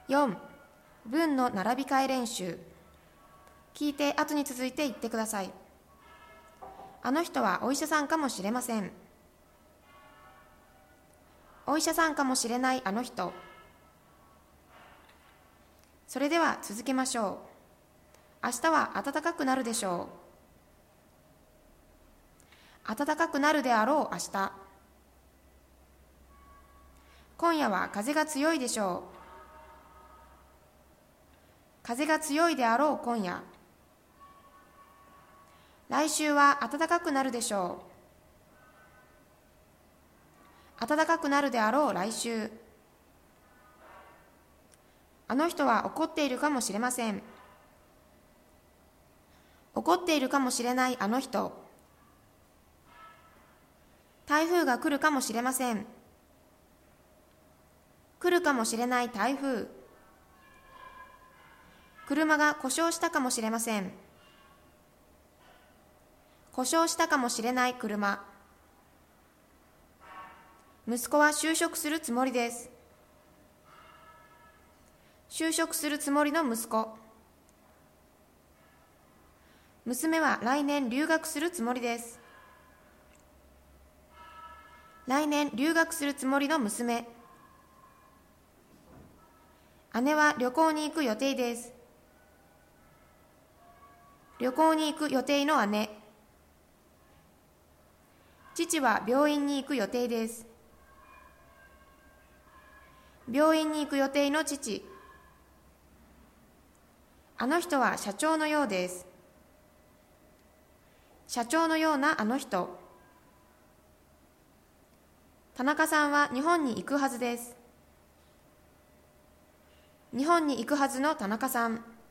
4、文の並び替え練習。聞いて後に続いて言ってください。あの人はお医者さんかもしれません。お医者さんかもしれないあの人。それでは続けましょう。明日は暖かくなるでしょう。暖かくなるであろう明日。今夜は風が強いでしょう。風が強いであろう今夜。来週は暖かくなるでしょう。暖かくなるであろう来週。あの人は怒っているかもしれません。怒っているかもしれないあの人。台風が来るかもしれません。来るかもしれない台風。車が故障したかもしれません。故障したかもしれない車。息子は就職するつもりです。就職するつもりの息子。娘は来年留学するつもりです。来年留学するつもりの娘。姉は旅行に行く予定です。旅行に行く予定の姉。父は病院に行く予定です。病院に行く予定の父。あの人は社長のようです。社長のようなあの人。田中さんは日本に行くはずです。日本に行くはずの田中さん。